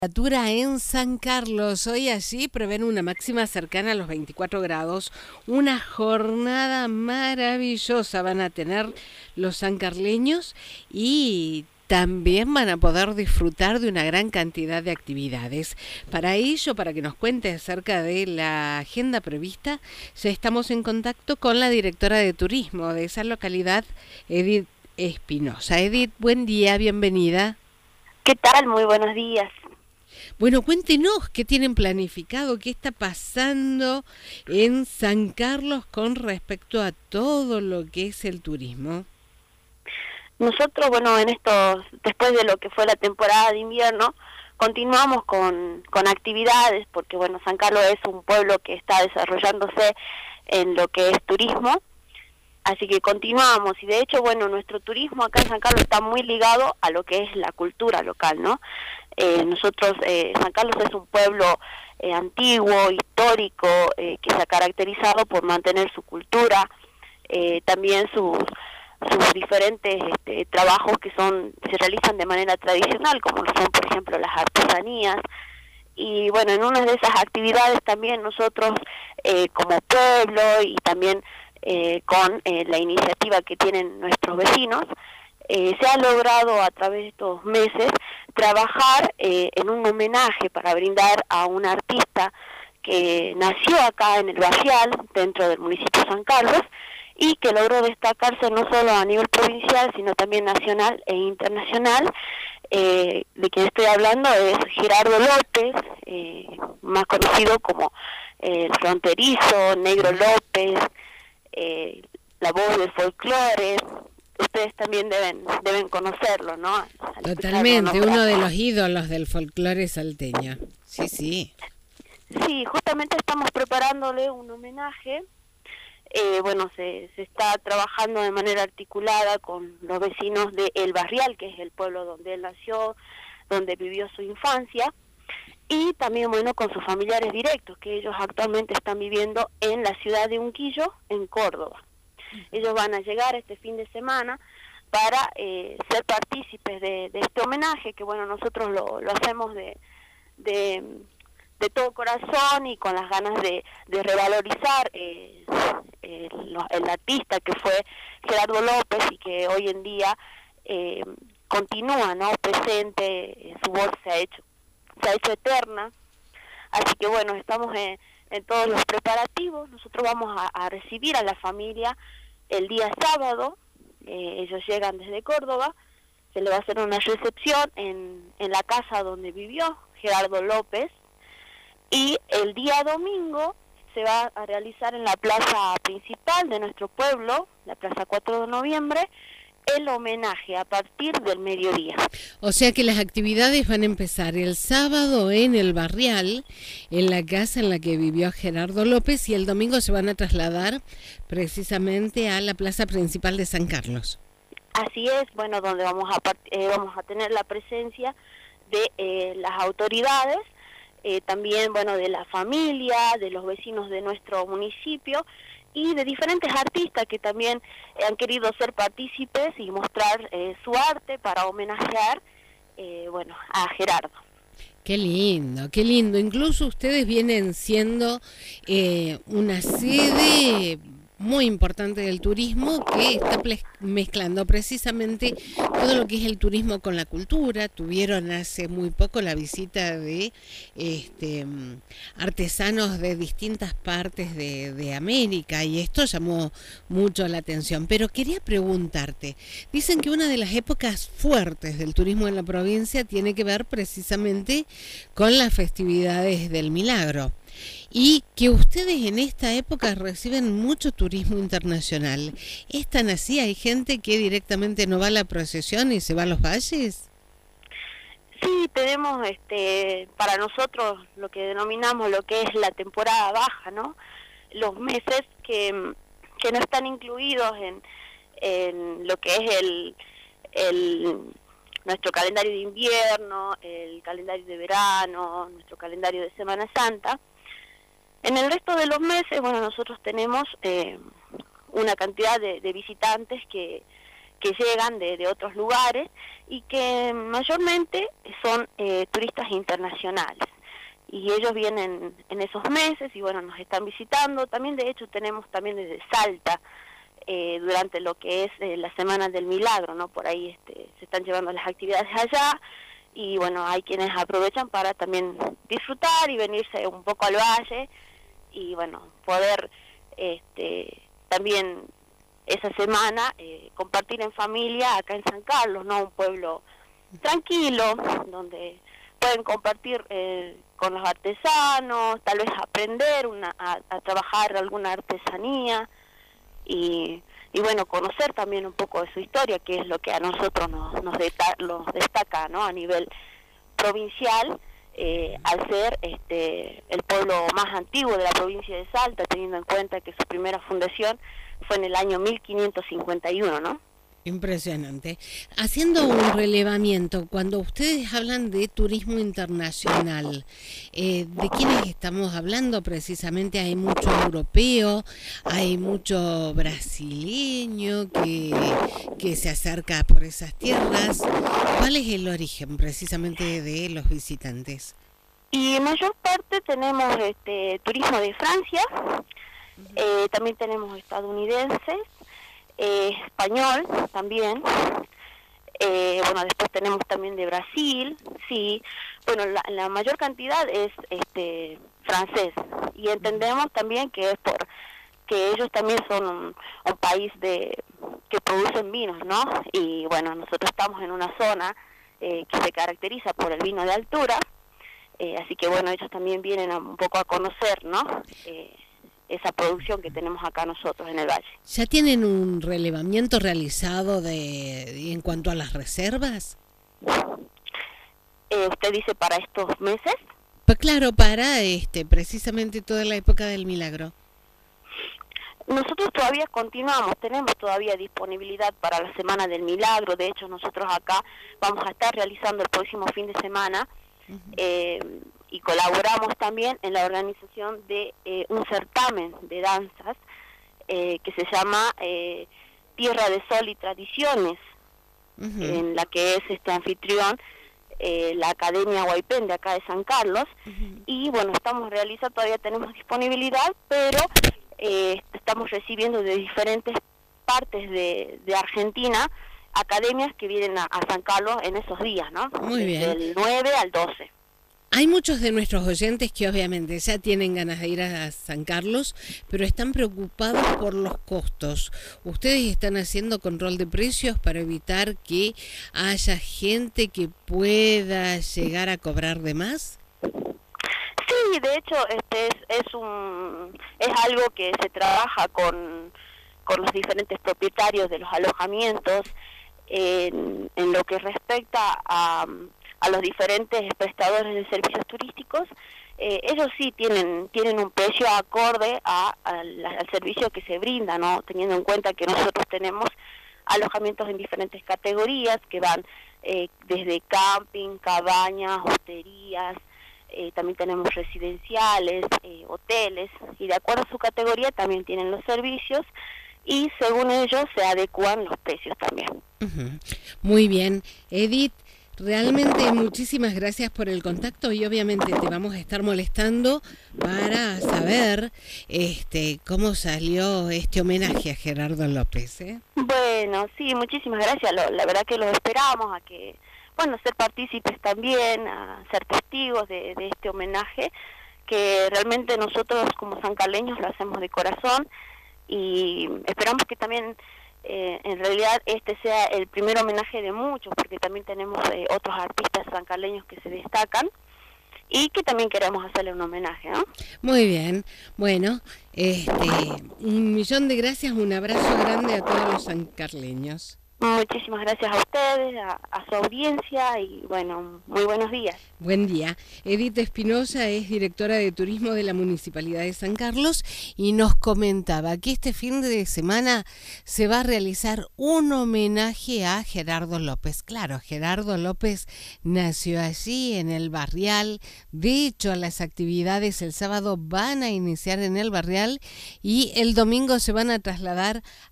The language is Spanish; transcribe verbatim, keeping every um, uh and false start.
Temperatura en San Carlos, hoy allí prevén una máxima cercana a los veinticuatro grados, una jornada maravillosa van a tener los sancarleños y también van a poder disfrutar de una gran cantidad de actividades. Para ello, para que nos cuente acerca de la agenda prevista, ya estamos en contacto con la directora de turismo de esa localidad, Edith Espinosa. Edith, buen día, bienvenida. ¿Qué tal? Muy buenos días. Bueno, cuéntenos qué tienen planificado, qué está pasando en San Carlos con respecto a todo lo que es el turismo. Nosotros, bueno, en estos, después de lo que fue la temporada de invierno, continuamos con, con actividades, porque bueno, San Carlos es un pueblo que está desarrollándose en lo que es turismo, así que continuamos, y de hecho, bueno, nuestro turismo acá en San Carlos está muy ligado a lo que es la cultura local, ¿no? Eh, nosotros, eh, San Carlos es un pueblo eh, antiguo, histórico, eh, que se ha caracterizado por mantener su cultura, eh, también sus, sus diferentes este, trabajos que son se realizan de manera tradicional, como lo son, por ejemplo, las artesanías. Y bueno, en una de esas actividades también nosotros, eh, como pueblo y también eh, con eh, la iniciativa que tienen nuestros vecinos, Eh, se ha logrado a través de estos meses trabajar eh, en un homenaje para brindar a un artista que nació acá en el Barrial, dentro del municipio de San Carlos, y que logró destacarse no solo a nivel provincial, sino también nacional e internacional. Eh, de quien estoy hablando es Gerardo López, eh, más conocido como eh, el Fronterizo, Negro López, eh, la voz del folclore. Ustedes también deben deben conocerlo, ¿no? Al Totalmente, uno de los ídolos del folclore salteño. Sí, sí. Sí, justamente estamos preparándole un homenaje. Eh, bueno, se, se está trabajando de manera articulada con los vecinos de El Barrial, que es el pueblo donde él nació, donde vivió su infancia, y también, bueno, con sus familiares directos, que ellos actualmente están viviendo en la ciudad de Unquillo, en Córdoba. Ellos van a llegar este fin de semana para eh, ser partícipes de, de este homenaje, que bueno, nosotros lo, lo hacemos de, de, de todo corazón y con las ganas de, de revalorizar eh, el, el artista que fue Gerardo López y que hoy en día eh, continúa, ¿no? Presente, su voz se ha hecho, se ha hecho eterna. Así que bueno, estamos en, en todos los preparativos. Nosotros vamos a, a recibir a la familia el día sábado. Eh, ellos llegan desde Córdoba, se le va a hacer una recepción en, en la casa donde vivió Gerardo López, y el día domingo se va a realizar en la plaza principal de nuestro pueblo, la plaza cuatro de noviembre, el homenaje a partir del mediodía. O sea que las actividades van a empezar el sábado en el Barrial, en la casa en la que vivió Gerardo López, y el domingo se van a trasladar precisamente a la plaza principal de San Carlos. Así es, bueno, donde vamos a eh, vamos a tener la presencia de eh, las autoridades, eh, también, bueno, de la familia, de los vecinos de nuestro municipio, y de diferentes artistas que también han querido ser partícipes y mostrar eh, su arte para homenajear, eh, bueno, a Gerardo. Qué lindo, qué lindo. Incluso ustedes vienen siendo eh, una sede muy importante del turismo que está mezclando precisamente todo lo que es el turismo con la cultura. Tuvieron hace muy poco la visita de este, artesanos de distintas partes de, de América, y esto llamó mucho la atención. Pero quería preguntarte, dicen que una de las épocas fuertes del turismo en la provincia tiene que ver precisamente con las festividades del Milagro, y que ustedes en esta época reciben mucho turismo internacional. ¿Es tan así? ¿Hay gente que directamente no va a la procesión y se va a los valles? Sí, tenemos este para nosotros lo que denominamos lo que es la temporada baja, ¿no? Los meses que, que no están incluidos en, en lo que es el, el nuestro calendario de invierno, el calendario de verano, nuestro calendario de Semana Santa. En el resto de los meses, bueno, nosotros tenemos eh, una cantidad de, de visitantes que, que llegan de, de otros lugares y que mayormente son eh, turistas internacionales. Y ellos vienen en esos meses y bueno, nos están visitando. También de hecho tenemos también desde Salta, eh, durante lo que es eh, la Semana del Milagro, ¿no? Por ahí este, se están llevando las actividades allá y bueno, hay quienes aprovechan para también disfrutar y venirse un poco al valle y bueno, poder este, también esa semana eh, compartir en familia acá en San Carlos, ¿no? Un pueblo tranquilo, donde pueden compartir eh, con los artesanos, tal vez aprender una, a, a trabajar alguna artesanía y, y bueno, conocer también un poco de su historia, que es lo que a nosotros nos, nos, deta, nos destaca, ¿no? A nivel provincial, eh, al ser este el pueblo más antiguo de la provincia de Salta, teniendo en cuenta que su primera fundación fue en el año mil quinientos cincuenta y uno, ¿no? Impresionante. Haciendo un relevamiento, cuando ustedes hablan de turismo internacional, eh, ¿de quiénes estamos hablando precisamente? Hay mucho europeo, hay mucho brasileño que, que se acerca por esas tierras. ¿Cuál es el origen precisamente de los visitantes? Y en mayor parte tenemos este turismo de Francia, uh-huh. eh, también tenemos estadounidenses, Eh, español también, eh, bueno, después tenemos también de Brasil, sí, bueno, la, la mayor cantidad es este francés, y entendemos también que es por que ellos también son un, un país de que producen vinos, ¿no? Y bueno, nosotros estamos en una zona eh, que se caracteriza por el vino de altura, eh, así que bueno, ellos también vienen a, un poco a conocer, ¿no? Eh, esa producción que tenemos acá nosotros en el valle. ¿Ya tienen un relevamiento realizado de en cuanto a las reservas? Eh, ¿Usted dice para estos meses? Pues claro, para este precisamente toda la época del milagro. Nosotros todavía continuamos, tenemos todavía disponibilidad para la Semana del Milagro. De hecho, nosotros acá vamos a estar realizando el próximo fin de semana uh-huh. eh, y colaboramos también en la organización de eh, un certamen de danzas eh, que se llama eh, Tierra de Sol y Tradiciones, uh-huh. en la que es este anfitrión eh, la Academia Huaypén de acá de San Carlos, uh-huh. y bueno, estamos realizando, todavía tenemos disponibilidad, pero eh, estamos recibiendo de diferentes partes de, de Argentina academias que vienen a, a San Carlos en esos días, ¿no? Muy bien. Del nueve al doce. Hay muchos de nuestros oyentes que obviamente ya tienen ganas de ir a San Carlos, pero están preocupados por los costos. ¿Ustedes están haciendo control de precios para evitar que haya gente que pueda llegar a cobrar de más? Sí, de hecho este es, es un es algo que se trabaja con, con los diferentes propietarios de los alojamientos en, en lo que respecta a a los diferentes prestadores de servicios turísticos. Eh, ellos sí tienen tienen un precio acorde a, a la, al servicio que se brinda, ¿no? Teniendo en cuenta que nosotros tenemos alojamientos en diferentes categorías que van eh, desde camping, cabañas, hosterías, eh, también tenemos residenciales, eh, hoteles, y de acuerdo a su categoría también tienen los servicios y según ellos se adecuan los precios también. Uh-huh. Muy bien, Edith. Realmente muchísimas gracias por el contacto y obviamente te vamos a estar molestando para saber este cómo salió este homenaje a Gerardo López, ¿eh? Bueno, sí, muchísimas gracias. Lo, la verdad que los esperamos a que, bueno, ser partícipes también, a ser testigos de, de este homenaje, que realmente nosotros como sancarleños lo hacemos de corazón y esperamos que también Eh, en realidad este sea el primer homenaje de muchos, porque también tenemos eh, otros artistas sancarleños que se destacan y que también queremos hacerle un homenaje, ¿no? Muy bien, bueno, este, un millón de gracias, un abrazo grande a todos los sancarleños. Muchísimas gracias a ustedes, a, a su audiencia y bueno, muy buenos días. Buen día. Edith Espinosa es directora de turismo de la Municipalidad de San Carlos y nos comentaba que este fin de semana se va a realizar un homenaje a Gerardo López. Claro, Gerardo López nació allí en el Barrial. De hecho, las actividades el sábado van a iniciar en el Barrial y el domingo se van a trasladar